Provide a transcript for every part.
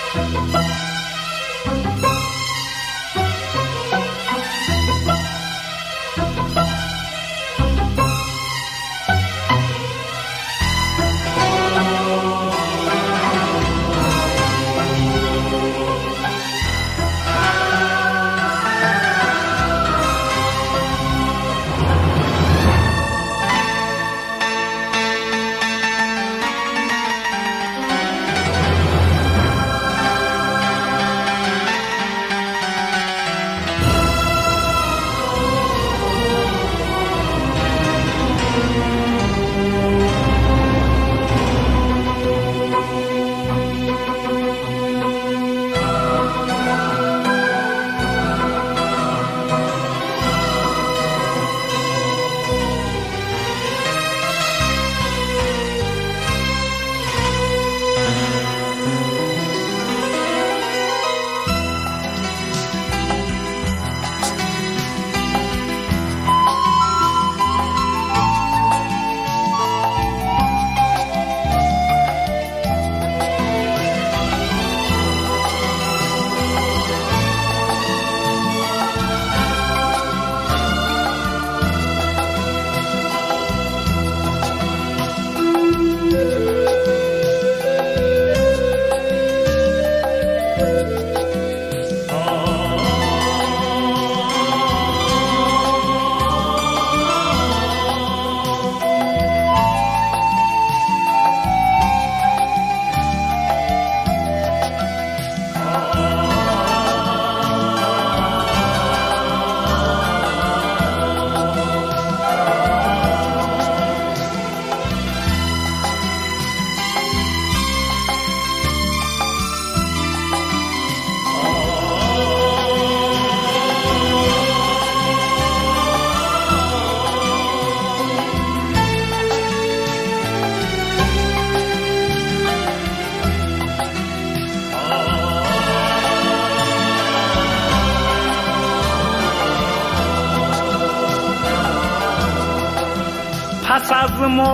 پس از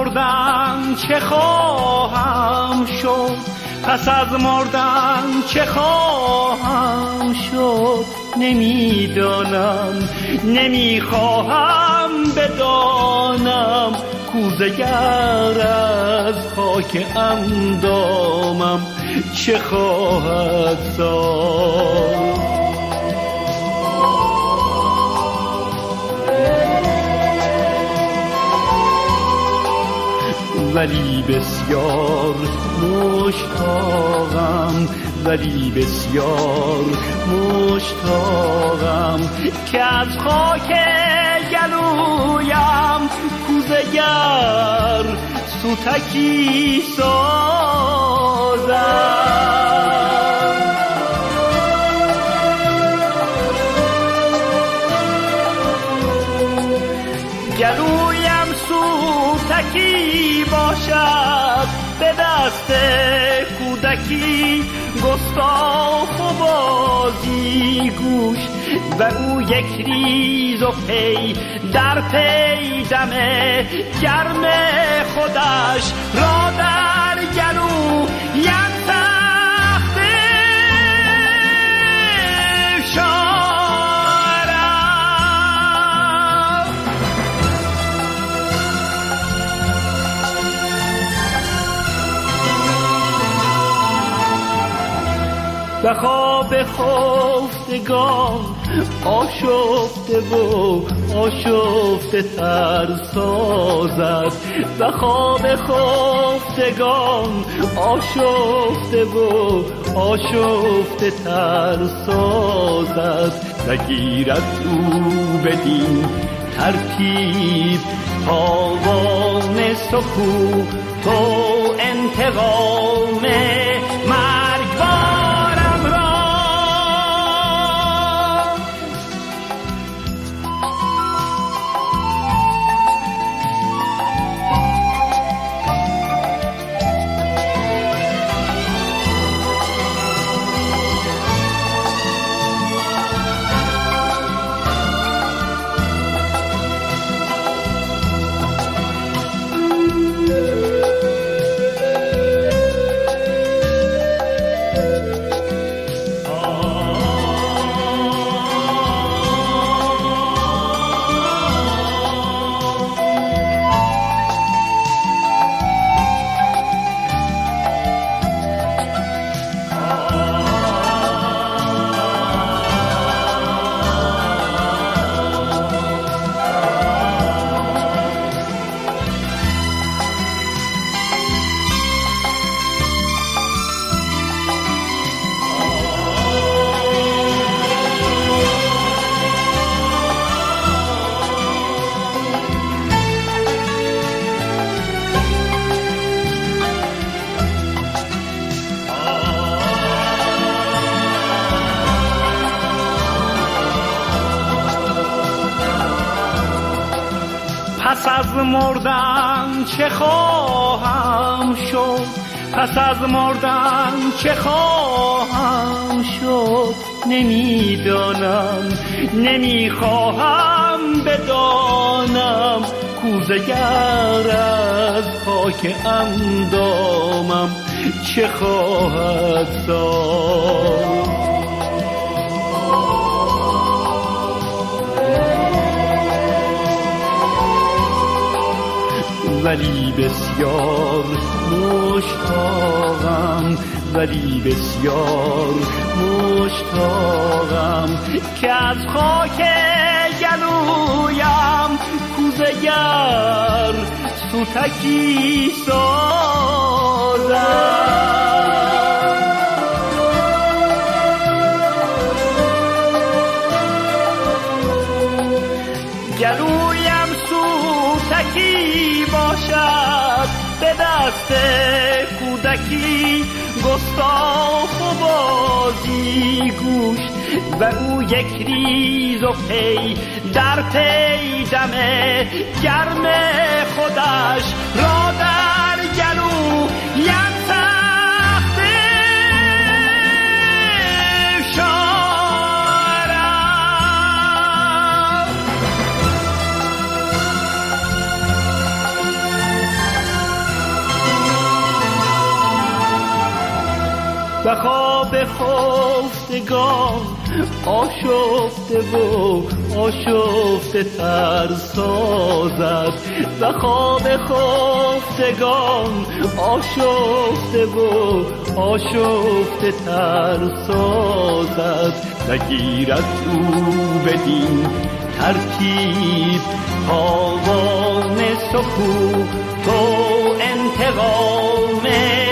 مردن چه خواهم شد، پس از مردن چه خواهم شد، نمیدانم نمیخواهم بدانم. کوزه گر از خاک اندامم چه خواهد ساخت. ولی بسیار مشتاقم، ولی بسیار مشتاقم که از خاک گلویم کوزه گر سوتکی سازم. گلویم سوتکی باشد به دست کودکی، گستاخ و بازی گوش و او یک ریز و پی در پی دم گرم خودش را در گلو یک تخت شارم. و خواب خفتگان آشفته و آشفته تر سازد، و خواب خفتگان آشفته و آشفته تر سازد. و گیرد او بدین ترتیب تاوان سکوت و انتقام مرگبارم را. مردن چه خواهم شد، پس از مردن چه خواهم شد، نمیدانم، نمیخواهم بدانم. کوزه گر از خاک اندامم چه خواهد ساخت. ولی بسیار مشتاقم، ولی بسیار مشتاقم که از خاک گلویم کوزه گر سوتکی سازم. گلویم سوتکی باشد به دست کودکی، گستاخ و بازی گوش و او یک ریز و پی در پی دم گرم خودش را در گلو یم تخته شارم. و خواب خفتگان آشفته و آشفته تر سازد، و خواب خفتگان آشفته و آشفته تر سازد. و گیرد او بدین ترتیب تاوان سکوت و انتقام